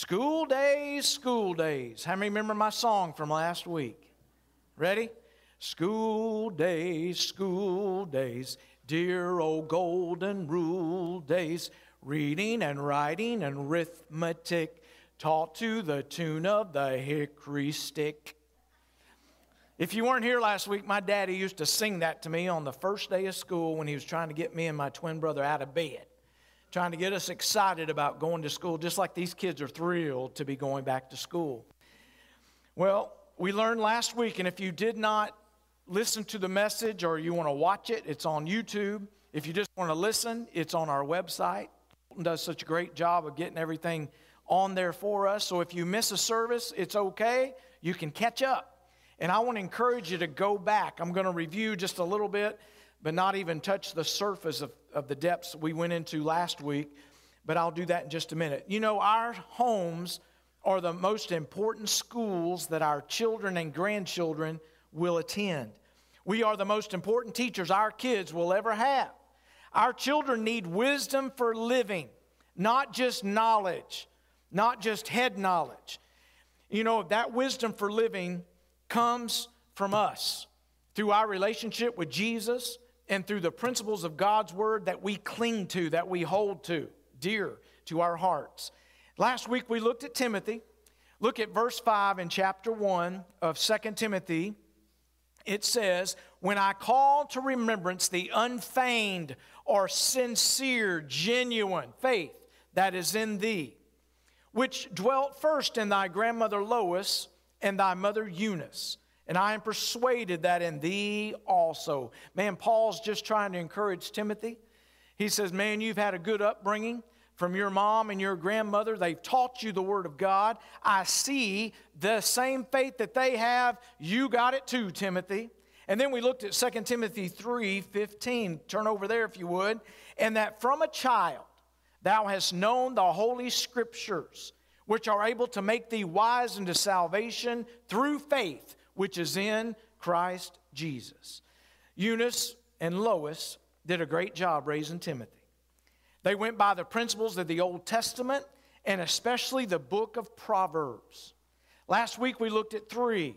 School days, school days. How many remember my song from last week? Ready? School days, dear old golden rule days, reading and writing and arithmetic, taught to the tune of the hickory stick. If you weren't here last week, my daddy used to sing that to me on the first day of school when he was trying to get me and my twin brother out of bed, trying to get us excited about going to school, just like these kids are thrilled to be going back to school. Well, we learned last week, and if you did not listen to the message or you want to watch it, it's on YouTube. If you just want to listen, it's on our website. Colton does such a great job of getting everything on there for us. So if you miss a service, it's okay. You can catch up. And I want to encourage you to go back. I'm going to review just a little bit, but not even touch the surface of the depths we went into last week. But I'll do that in just a minute. You know, our homes are the most important schools that our children and grandchildren will attend. We are the most important teachers our kids will ever have. Our children need wisdom for living, not just knowledge, not just head knowledge. You know, that wisdom for living comes from us through our relationship with Jesus and through the principles of God's Word that we cling to, that we hold to, dear to our hearts. Last week we looked at Timothy. Look at verse 5 in chapter 1 of 2 Timothy. It says, when I call to remembrance the unfeigned or sincere, genuine faith that is in thee, which dwelt first in thy grandmother Lois and thy mother Eunice, and I am persuaded that in thee also. Man, Paul's just trying to encourage Timothy. He says, man, you've had a good upbringing from your mom and your grandmother. They've taught you the Word of God. I see the same faith that they have. You got it too, Timothy. And then we looked at 2 Timothy 3:15. Turn over there if you would. And that from a child thou hast known the Holy Scriptures, which are able to make thee wise unto salvation through faith, which is in Christ Jesus. Eunice and Lois did a great job raising Timothy. They went by the principles of the Old Testament and especially the book of Proverbs. Last week we looked at 3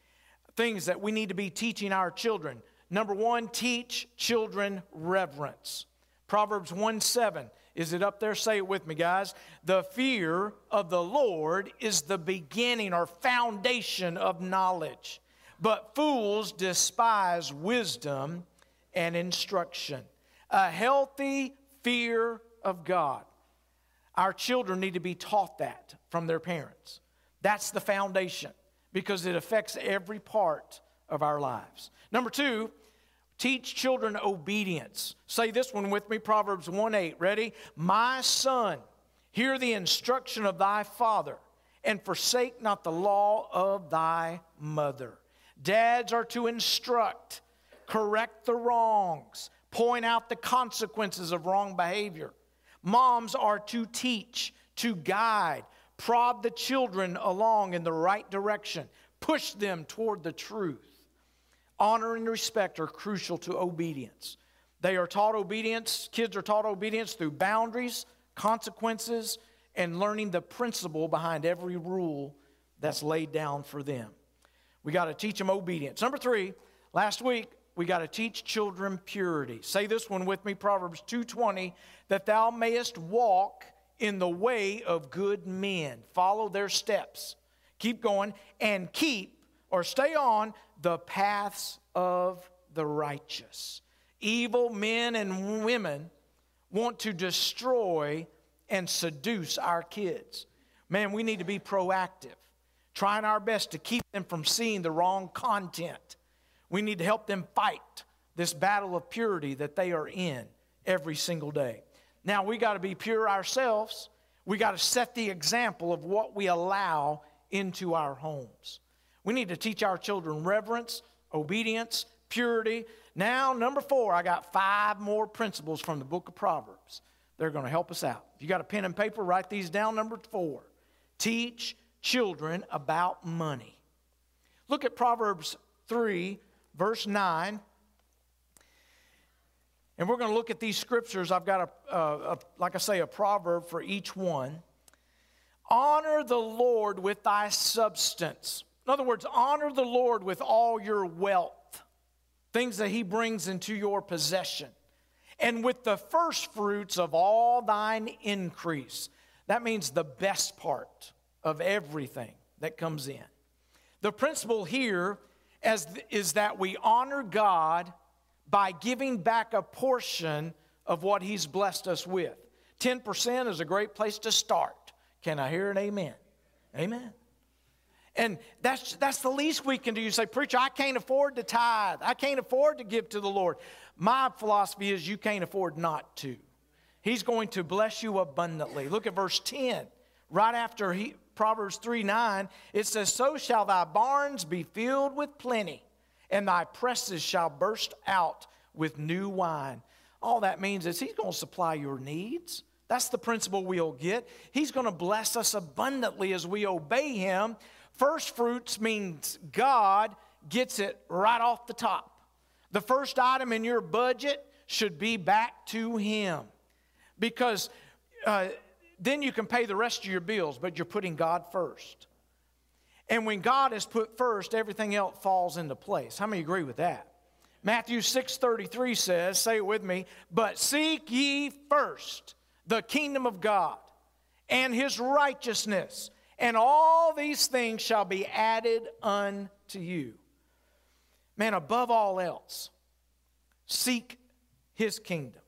things that we need to be teaching our children. Number 1, teach children reverence. Proverbs 1:7. Is it up there? Say it with me, guys. The fear of the Lord is the beginning or foundation of knowledge, but fools despise wisdom and instruction. A healthy fear of God. Our children need to be taught that from their parents. That's the foundation because it affects every part of our lives. Number 2, teach children obedience. Say this one with me, Proverbs 1:8. Ready? My son, hear the instruction of thy father, and forsake not the law of thy mother. Dads are to instruct, correct the wrongs, point out the consequences of wrong behavior. Moms are to teach, to guide, prod the children along in the right direction, push them toward the truth. Honor and respect are crucial to obedience. They are taught obedience, kids are taught obedience through boundaries, consequences, and learning the principle behind every rule that's laid down for them. We got to teach them obedience. Number 3, last week, we got to teach children purity. Say this one with me, Proverbs 2:20, that thou mayest walk in the way of good men. Follow their steps. Keep going and keep or stay on the paths of the righteous. Evil men and women want to destroy and seduce our kids. Man, we need to be proactive, trying our best to keep them from seeing the wrong content. We need to help them fight this battle of purity that they are in every single day. Now, we got to be pure ourselves. We got to set the example of what we allow into our homes. We need to teach our children reverence, obedience, purity. Now, number 4, I got 5 more principles from the book of Proverbs. They're going to help us out. If you got a pen and paper, write these down. Number 4, teach children about money. Look at Proverbs 3, verse 9. And we're going to look at these scriptures. I've got like I say, a proverb for each one. honor the Lord with thy substance. In other words, honor the Lord with all your wealth, things that he brings into your possession, and with the first fruits of all thine increase. That means the best part of everything that comes in. The principle here is that we honor God by giving back a portion of what he's blessed us with. 10% is a great place to start. Can I hear an amen? Amen. And that's the least we can do. You say, preacher, I can't afford to tithe. I can't afford to give to the Lord. My philosophy is you can't afford not to. He's going to bless you abundantly. Look at verse 10. Right after Proverbs 3:9, it says, so shall thy barns be filled with plenty, and thy presses shall burst out with new wine. All that means is he's going to supply your needs. That's the principle we'll get. He's going to bless us abundantly as we obey him. First fruits means God gets it right off the top. The first item in your budget should be back to him, because then you can pay the rest of your bills, but you're putting God first. And when God is put first, everything else falls into place. How many agree with that? Matthew 6:33 says, say it with me, but seek ye first the kingdom of God and his righteousness, and all these things shall be added unto you. Man, above all else, seek his kingdom,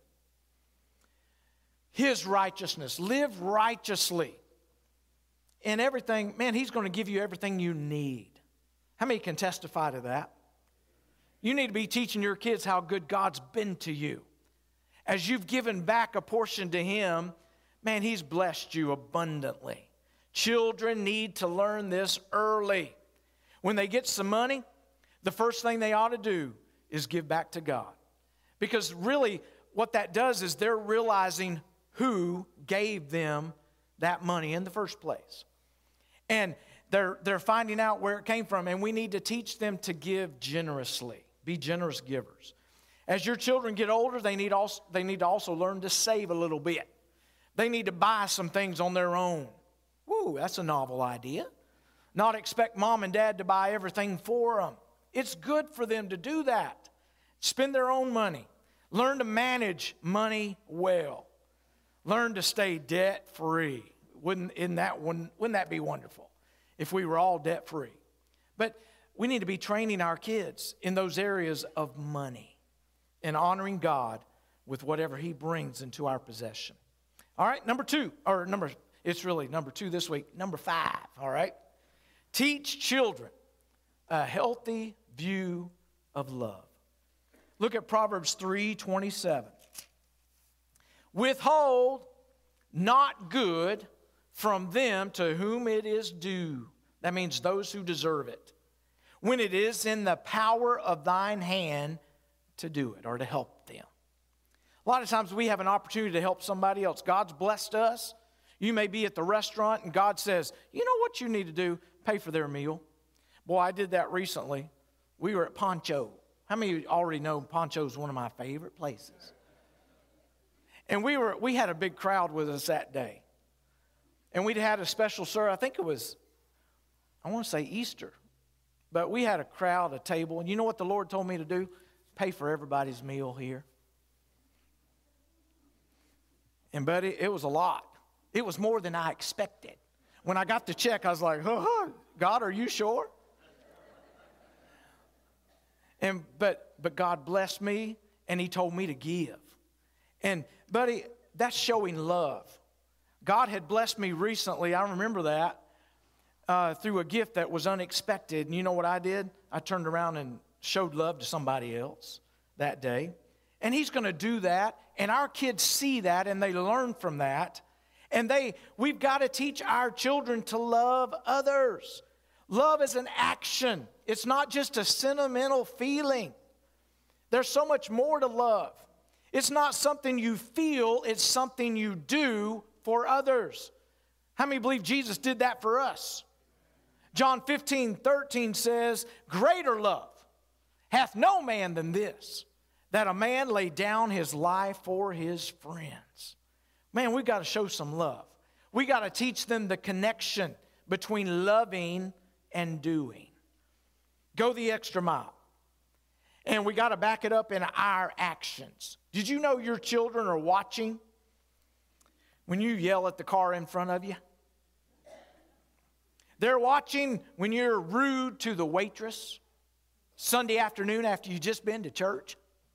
his righteousness. Live righteously. And everything, man, he's going to give you everything you need. How many can testify to that? You need to be teaching your kids how good God's been to you. As you've given back a portion to him, man, he's blessed you abundantly. Children need to learn this early. When they get some money, the first thing they ought to do is give back to God. Because really, what that does is they're realizing who gave them that money in the first place. And they're finding out where it came from, and we need to teach them to give generously. Be generous givers. As your children get older, they need to also learn to save a little bit. They need to buy some things on their own. Woo, that's a novel idea. Not expect mom and dad to buy everything for them. It's good for them to do that. Spend their own money. Learn to manage money well. Learn to stay debt-free. Wouldn't that be wonderful if we were all debt-free? But we need to be training our kids in those areas of money and honoring God with whatever he brings into our possession. All right, it's really number 2 this week. Number 5, all right? Teach children a healthy view of love. Look at Proverbs 3:27. Withhold not good from them to whom it is due. That means those who deserve it. When it is in the power of thine hand to do it or to help them. A lot of times we have an opportunity to help somebody else. God's blessed us. You may be at the restaurant and God says, you know what you need to do? Pay for their meal. Boy, I did that recently. We were at Pancho. How many of you already know Pancho is one of my favorite places? And we had a big crowd with us that day. And we'd had a special service. I think it was, I want to say Easter. But we had a crowd, a table. And you know what the Lord told me to do? Pay for everybody's meal here. And buddy, it was a lot. It was more than I expected. When I got the check, I was like, God, are you sure? But God blessed me, and he told me to give. And buddy, that's showing love. God had blessed me recently, I remember that, through a gift that was unexpected. And you know what I did? I turned around and showed love to somebody else that day. And he's going to do that, and our kids see that, and they learn from that. And we've got to teach our children to love others. Love is an action. It's not just a sentimental feeling. There's so much more to love. It's not something you feel, it's something you do for others. How many believe Jesus did that for us? John 15:13 says, greater love hath no man than this, that a man lay down his life for his friends. Man, we've got to show some love. We got to teach them the connection between loving and doing. Go the extra mile. And we got to back it up in our actions. Did you know your children are watching when you yell at the car in front of you? They're watching when you're rude to the waitress Sunday afternoon after you've just been to church.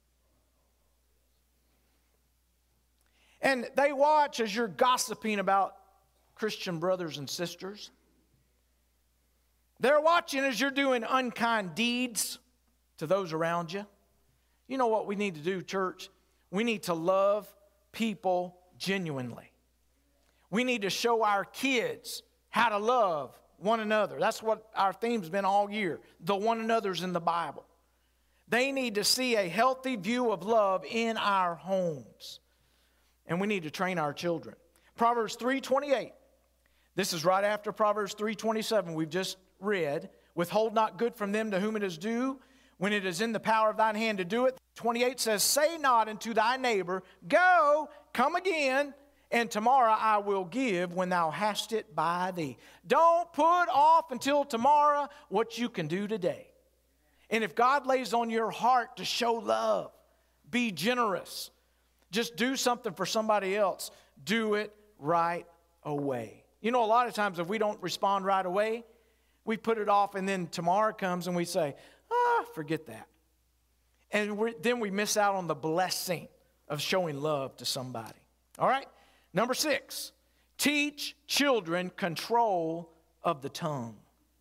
And they watch as you're gossiping about Christian brothers and sisters. They're watching as you're doing unkind deeds to those around you. You know what we need to do, church? We need to love people genuinely. We need to show our kids how to love one another. That's what our theme's been all year, the one another's in the Bible. They need to see a healthy view of love in our homes. And we need to train our children. Proverbs 3:28. This is right after Proverbs 3:27 we've just read. Withhold not good from them to whom it is due, when it is in the power of thine hand to do it. 28 says, say not unto thy neighbor, go, come again, and tomorrow I will give when thou hast it by thee. Don't put off until tomorrow what you can do today. And if God lays on your heart to show love, be generous, just do something for somebody else, do it right away. You know, a lot of times if we don't respond right away, we put it off, and then tomorrow comes and we say, forget that. And then we miss out on the blessing of showing love to somebody. All right? Number 6, teach children control of the tongue.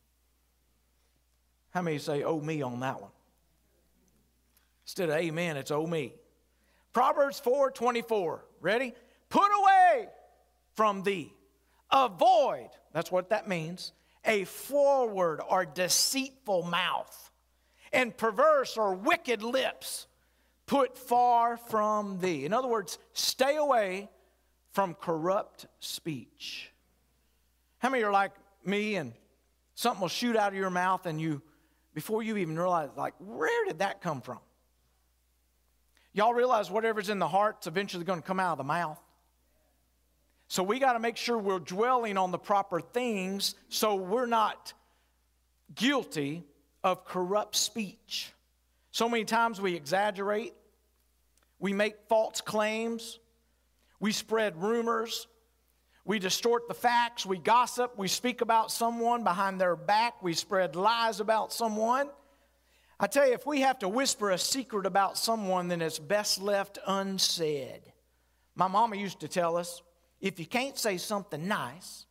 How many say, oh, me on that one? Instead of amen, it's oh, me. Proverbs 4:24. Ready? Put away from thee. Avoid, that's what that means, a forward or deceitful mouth, and perverse or wicked lips put far from thee. In other words, stay away from corrupt speech. How many are like me and something will shoot out of your mouth and you, before you even realize, like, where did that come from? Y'all realize whatever's in the heart's eventually going to come out of the mouth? So we got to make sure we're dwelling on the proper things so we're not guilty of corrupt speech. So many times we exaggerate, we make false claims, we spread rumors, we distort the facts, we gossip, we speak about someone behind their back, we spread lies about someone. I tell you, if we have to whisper a secret about someone, then it's best left unsaid. My mama used to tell us, if you can't say something nice,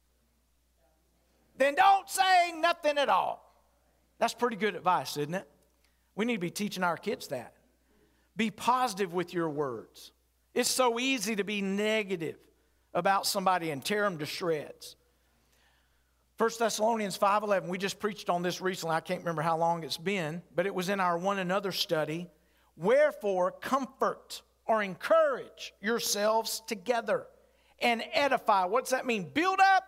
then don't say nothing at all. That's pretty good advice, isn't it? We need to be teaching our kids that. Be positive with your words. It's so easy to be negative about somebody and tear them to shreds. 1 Thessalonians 5:11, we just preached on this recently. I can't remember how long it's been, but it was in our one another study. Wherefore, comfort or encourage yourselves together and edify. What's that mean? Build up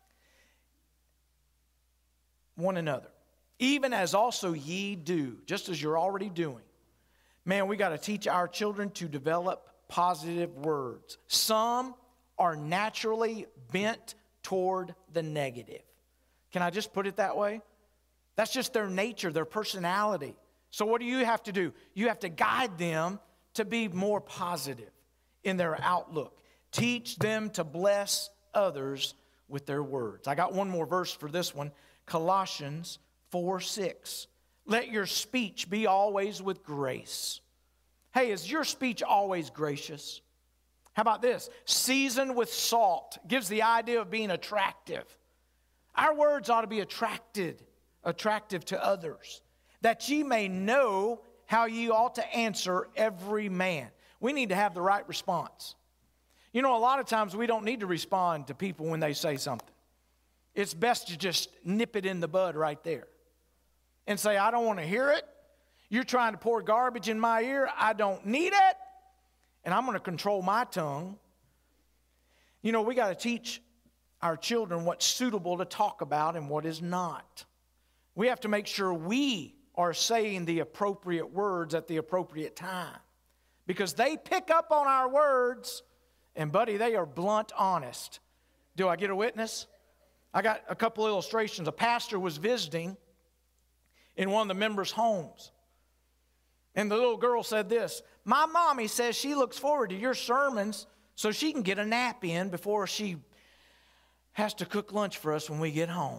one another, even as also ye do, just as you're already doing. Man, we got to teach our children to develop positive words. Some are naturally bent toward the negative. Can I just put it that way? That's just their nature, their personality. So what do you have to do? You have to guide them to be more positive in their outlook. Teach them to bless others with their words. I got one more verse for this one. Colossians 4:6. Let your speech be always with grace. Hey, is your speech always gracious? How about this? Seasoned with salt. Gives the idea of being attractive. Our words ought to be attractive to others, that ye may know how ye ought to answer every man. We need to have the right response. You know, a lot of times we don't need to respond to people when they say something. It's best to just nip it in the bud right there and say, I don't want to hear it. You're trying to pour garbage in my ear. I don't need it. And I'm going to control my tongue. You know, we got to teach our children what's suitable to talk about and what is not. We have to make sure we are saying the appropriate words at the appropriate time, because they pick up on our words, and buddy, they are blunt honest. Do I get a witness? I got a couple illustrations. A pastor was visiting in one of the members' homes. And the little girl said this, "My mommy says she looks forward to your sermons so she can get a nap in before she has to cook lunch for us when we get home."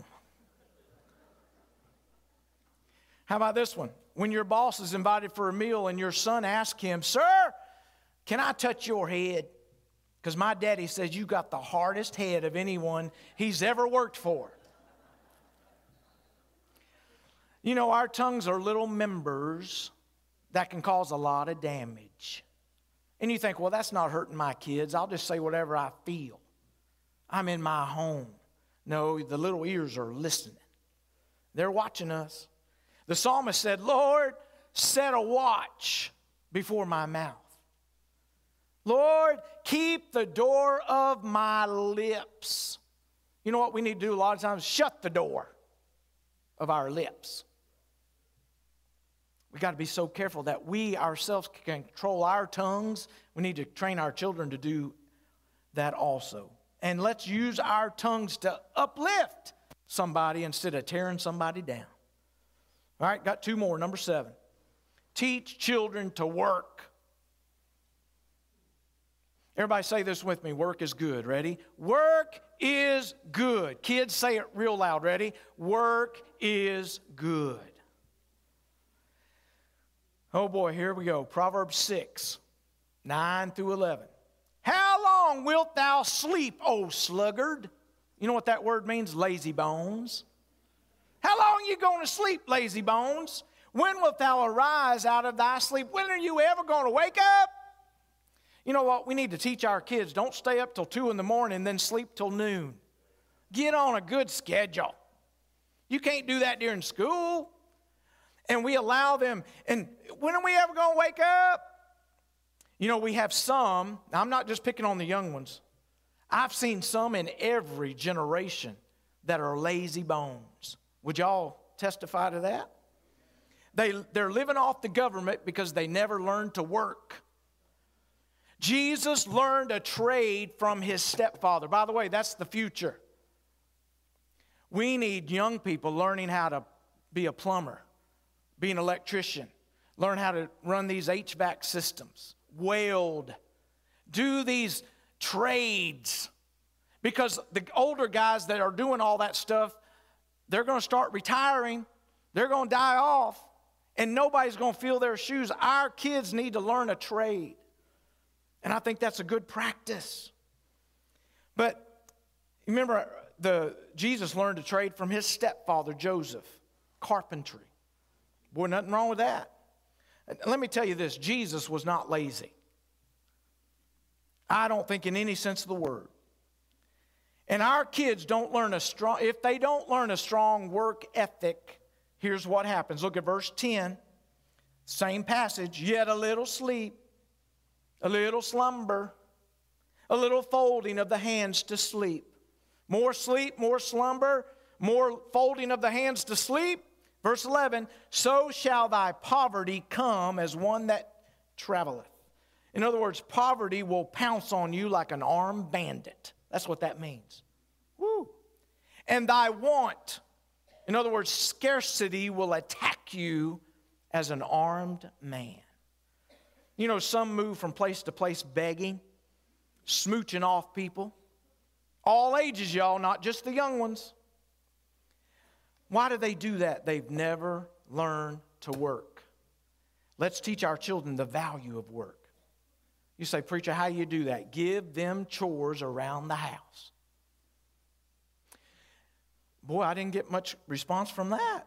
How about this one? When your boss is invited for a meal and your son asks him, "Sir, can I touch your head? Because my daddy says you got the hardest head of anyone he's ever worked for." You know, our tongues are little members that can cause a lot of damage. And you think, well, that's not hurting my kids. I'll just say whatever I feel. I'm in my home. No, the little ears are listening. They're watching us. The psalmist said, "Lord, set a watch before my mouth. Lord, keep the door of my lips." You know what we need to do a lot of times? Shut the door of our lips. We've got to be so careful that we ourselves can control our tongues. We need to train our children to do that also. And let's use our tongues to uplift somebody instead of tearing somebody down. All right, got two more. Number 7. Teach children to work. Everybody say this with me. Work is good. Ready? Work is good. Kids, say it real loud. Ready? Work is good. Oh boy, here we go. Proverbs 6, 9 through 11. How long wilt thou sleep, O sluggard? You know what that word means? Lazy bones. How long are you going to sleep, lazy bones? When wilt thou arise out of thy sleep? When are you ever going to wake up? You know what? We need to teach our kids, don't stay up till 2 in the morning and then sleep till noon. Get on a good schedule. You can't do that during school. And we allow them, and when are we ever going to wake up? You know, we have some, I'm not just picking on the young ones. I've seen some in every generation that are lazy bones. Would y'all testify to that? They're living off the government because they never learned to work. Jesus learned a trade from his stepfather. By the way, that's the future. We need young people learning how to be a plumber, be an electrician, learn how to run these HVAC systems, weld, do these trades. Because the older guys that are doing all that stuff, they're going to start retiring. They're going to die off. And nobody's going to fill their shoes. Our kids need to learn a trade. And I think that's a good practice. But remember, Jesus learned a trade from his stepfather, Joseph, carpentry. Boy, nothing wrong with that. Let me tell you this, Jesus was not lazy. I don't think in any sense of the word. And our kids don't learn if they don't learn a strong work ethic, here's what happens. Look at verse 10, same passage. Yet a little sleep, a little slumber, a little folding of the hands to sleep. More sleep, more slumber, more folding of the hands to sleep. Verse 11, so shall thy poverty come as one that traveleth. In other words, poverty will pounce on you like an armed bandit. That's what that means. Woo. And thy want, in other words, scarcity will attack you as an armed man. You know, some move from place to place begging, smooching off people. All ages, y'all, not just the young ones. Why do they do that? They've never learned to work. Let's teach our children the value of work. You say, preacher, how do you do that? Give them chores around the house. Boy, I didn't get much response from that.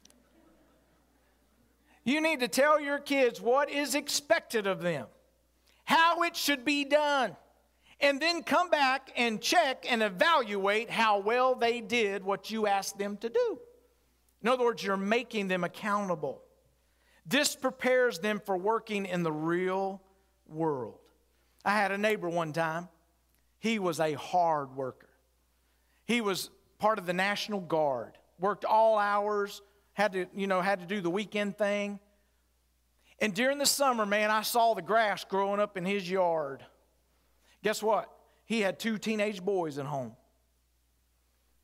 You need to tell your kids what is expected of them, how it should be done, and then come back and check and evaluate how well they did what you asked them to do. In other words, you're making them accountable. This prepares them for working in the real world. I had a neighbor one time. He was a hard worker. He was part of the National Guard, worked all hours, had to do the weekend thing. And during the summer, man, I saw the grass growing up in his yard. Guess what? He had 2 teenage boys at home.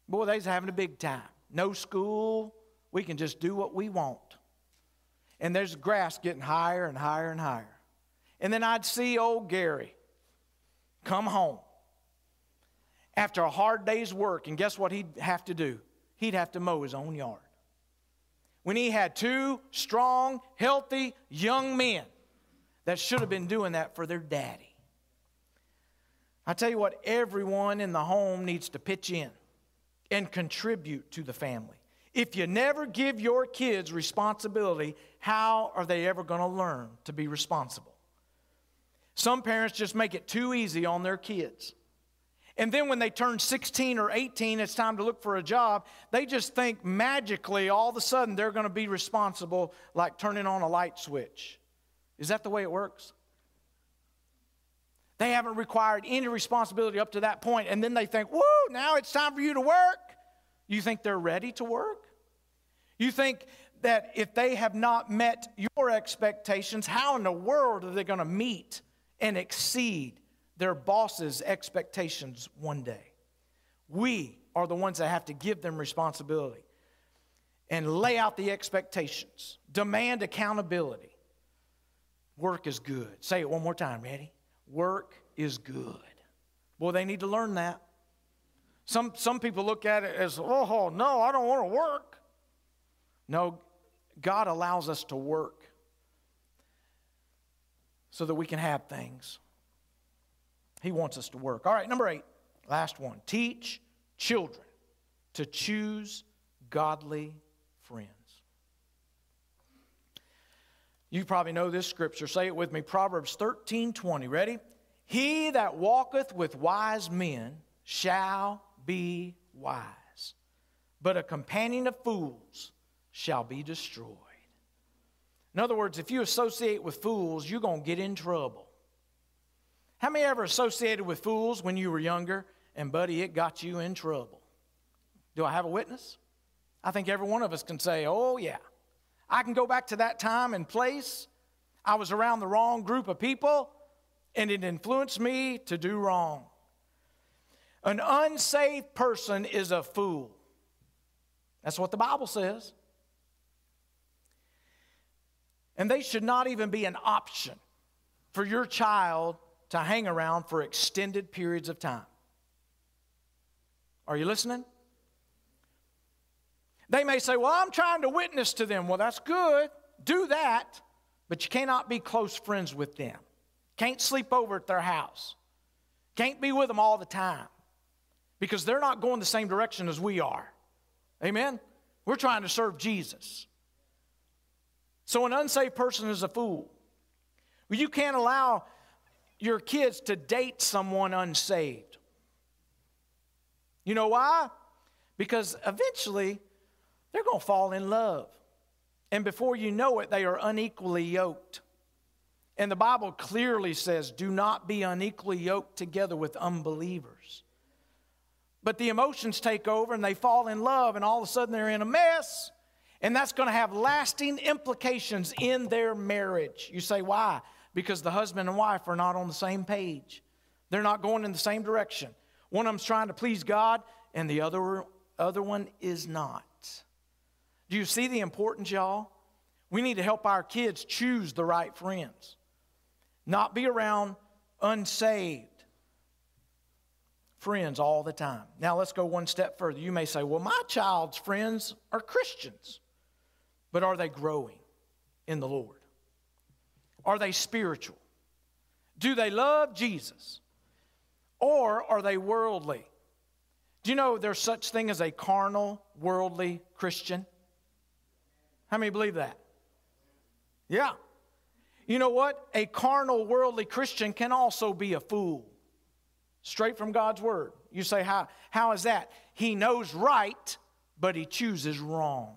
Boy, they's having a big time. No school. We can just do what we want. And there's grass getting higher and higher and higher. And then I'd see old Gary come home after a hard day's work, and guess what he'd have to do? He'd have to mow his own yard. When he had two strong, healthy young men that should have been doing that for their daddy. I tell you what, everyone in the home needs to pitch in and contribute to the family. If you never give your kids responsibility, how are they ever going to learn to be responsible? Some parents just make it too easy on their kids. And then when they turn 16 or 18, it's time to look for a job. They just think magically all of a sudden they're going to be responsible like turning on a light switch. Is that the way it works? They haven't required any responsibility up to that point, and then they think, woo, now it's time for you to work. You think they're ready to work? You think that if they have not met your expectations, how in the world are they going to meet and exceed their boss's expectations one day? We are the ones that have to give them responsibility and lay out the expectations, demand accountability. Work is good. Say it one more time, ready? Work is good. Boy, they need to learn that. Some people look at it as, oh, no, I don't want to work. No, God allows us to work so that we can have things. He wants us to work. All right, number 8, last one. Teach children to choose godly friends. You probably know this scripture. Say it with me. Proverbs 13:20. Ready? He that walketh with wise men shall be wise, but a companion of fools shall be destroyed. In other words, if you associate with fools, you're going to get in trouble. How many ever associated with fools when you were younger, and buddy, it got you in trouble? Do I have a witness? I think every one of us can say, oh yeah. I can go back to that time and place. I was around the wrong group of people, and it influenced me to do wrong. An unsaved person is a fool. That's what the Bible says. And they should not even be an option for your child to hang around for extended periods of time. Are you listening? They may say, well, I'm trying to witness to them. Well, that's good. Do that. But you cannot be close friends with them. Can't sleep over at their house. Can't be with them all the time. Because they're not going the same direction as we are. Amen? We're trying to serve Jesus. So an unsaved person is a fool. Well, you can't allow your kids to date someone unsaved. You know why? Because eventually they're going to fall in love. And before you know it, they are unequally yoked. And the Bible clearly says, do not be unequally yoked together with unbelievers. But the emotions take over and they fall in love, and all of a sudden they're in a mess. And that's going to have lasting implications in their marriage. You say, why? Because the husband and wife are not on the same page. They're not going in the same direction. One of them's trying to please God, and the other one is not. Do you see the importance, y'all? We need to help our kids choose the right friends. Not be around unsaved friends all the time. Now let's go one step further. You may say, well, my child's friends are Christians. But are they growing in the Lord? Are they spiritual? Do they love Jesus? Or are they worldly? Do you know there's such thing as a carnal, worldly Christian? How many believe that? Yeah. You know what? A carnal, worldly Christian can also be a fool. Straight from God's word. You say, how is that? He knows right, but he chooses wrong.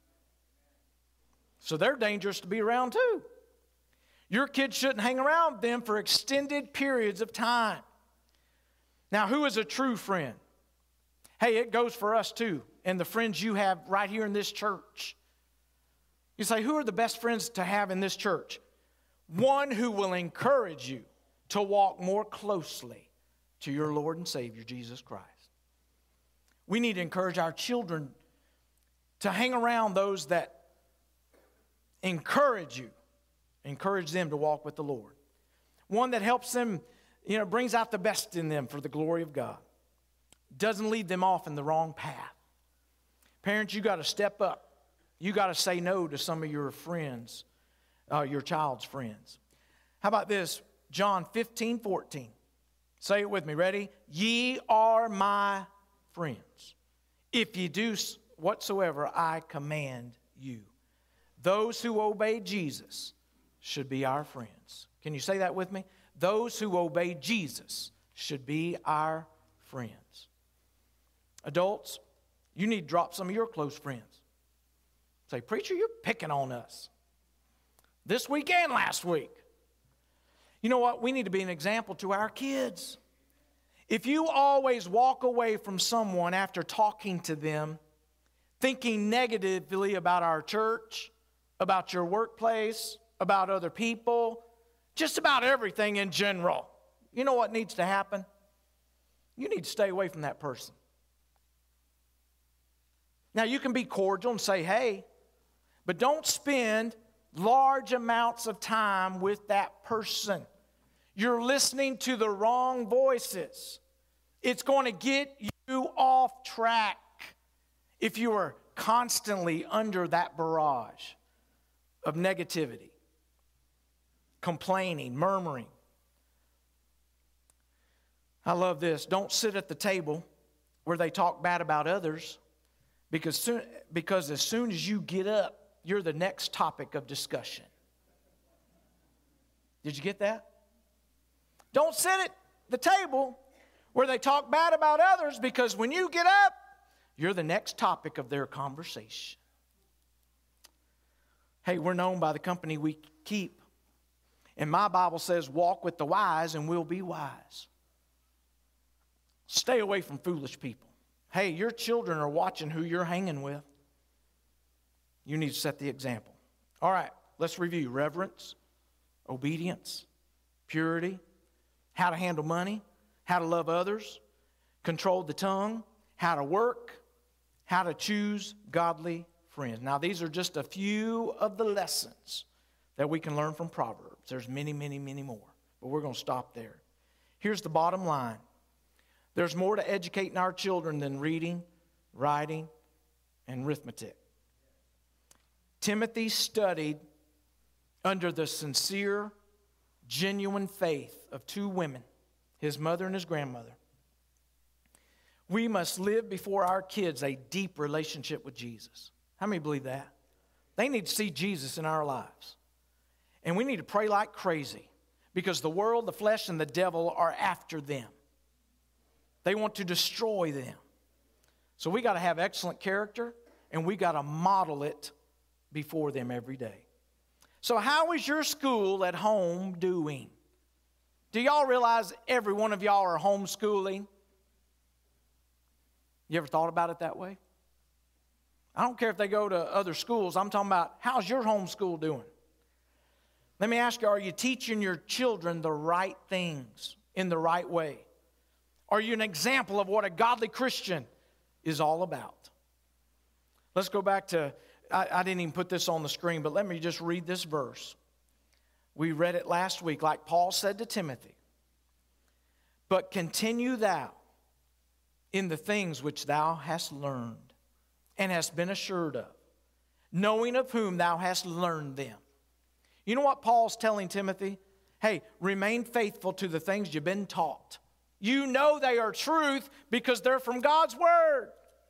So they're dangerous to be around too. Your kids shouldn't hang around them for extended periods of time. Now, who is a true friend? Hey, it goes for us too, and the friends you have right here in this church. You say, who are the best friends to have in this church? One who will encourage you to walk more closely to your Lord and Savior, Jesus Christ. We need to encourage our children to hang around those that encourage you. Encourage them to walk with the Lord. One that helps them, brings out the best in them for the glory of God. Doesn't lead them off in the wrong path. Parents, you got to step up. You got to say no to some of your friends, your child's friends. How about this? John 15:14. Say it with me. Ready? Ye are my friends, if ye do whatsoever I command you. Those who obey Jesus should be our friends. Can you say that with me? Those who obey Jesus should be our friends. Adults, you need to drop some of your close friends. Say, preacher, you're picking on us. This week and last week. You know what? We need to be an example to our kids. If you always walk away from someone after talking to them, thinking negatively about our church, about your workplace, about other people, just about everything in general, you know what needs to happen? You need to stay away from that person. Now, you can be cordial and say, hey, but don't spend large amounts of time with that person. You're listening to the wrong voices. It's going to get you off track if you are constantly under that barrage of negativity, complaining, murmuring. I love this. Don't sit at the table where they talk bad about others, because as soon as you get up, you're the next topic of discussion. Did you get that? Don't sit at the table where they talk bad about others, because when you get up, you're the next topic of their conversation. Hey, we're known by the company we keep. And my Bible says, walk with the wise and we'll be wise. Stay away from foolish people. Hey, your children are watching who you're hanging with. You need to set the example. All right, let's review. Reverence, obedience, purity, how to handle money, how to love others, control the tongue, how to work, how to choose godly friends. Now, these are just a few of the lessons that we can learn from Proverbs. There's many, many, many more, but we're going to stop there. Here's the bottom line. There's more to educating our children than reading, writing, and arithmetic. Timothy studied under the sincere, genuine faith of two women, his mother and his grandmother. We must live before our kids a deep relationship with Jesus. How many believe that? They need to see Jesus in our lives. And we need to pray like crazy, because the world, the flesh, and the devil are after them. They want to destroy them. So we got to have excellent character, and we got to model it before them every day. So how is your school at home doing? Do y'all realize every one of y'all are homeschooling? You ever thought about it that way? I don't care if they go to other schools. I'm talking about, how's your homeschool doing? Let me ask you, are you teaching your children the right things in the right way? Are you an example of what a godly Christian is all about? Let's go back to, I didn't even put this on the screen, but let me just read this verse. We read it last week, like Paul said to Timothy. But continue thou in the things which thou hast learned and hast been assured of, knowing of whom thou hast learned them. You know what Paul's telling Timothy? Hey, remain faithful to the things you've been taught. You know they are truth because they're from God's Word.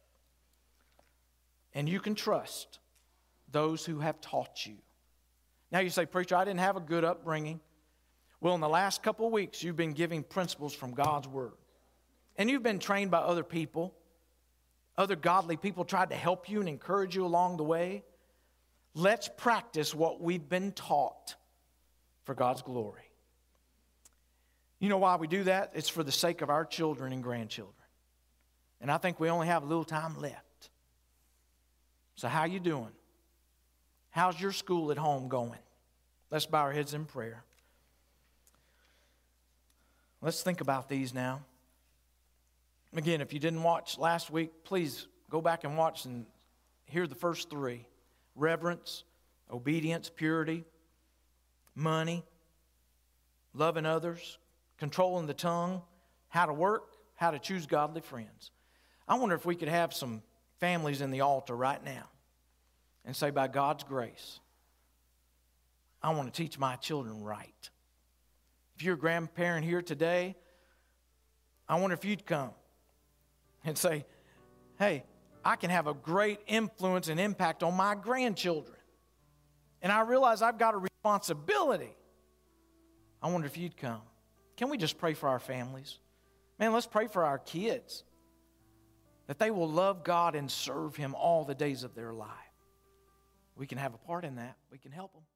And you can trust those who have taught you. Now you say, preacher, I didn't have a good upbringing. Well, in the last couple of weeks, you've been giving principles from God's Word. And you've been trained by other people. Other godly people tried to help you and encourage you along the way. Let's practice what we've been taught for God's glory. You know why we do that? It's for the sake of our children and grandchildren. And I think we only have a little time left. So how you doing? How's your school at home going? Let's bow our heads in prayer. Let's think about these now. Again, if you didn't watch last week, please go back and watch and hear the first three. Reverence, obedience, purity, money, loving others, controlling the tongue, how to work, how to choose godly friends. I wonder if we could have some families in the altar right now and say, by God's grace, I want to teach my children right. If you're a grandparent here today, I wonder if you'd come and say, hey, I can have a great influence and impact on my grandchildren. And I realize I've got a responsibility. I wonder if you'd come. Can we just pray for our families? Man, let's pray for our kids, that they will love God and serve Him all the days of their life. We can have a part in that. We can help them.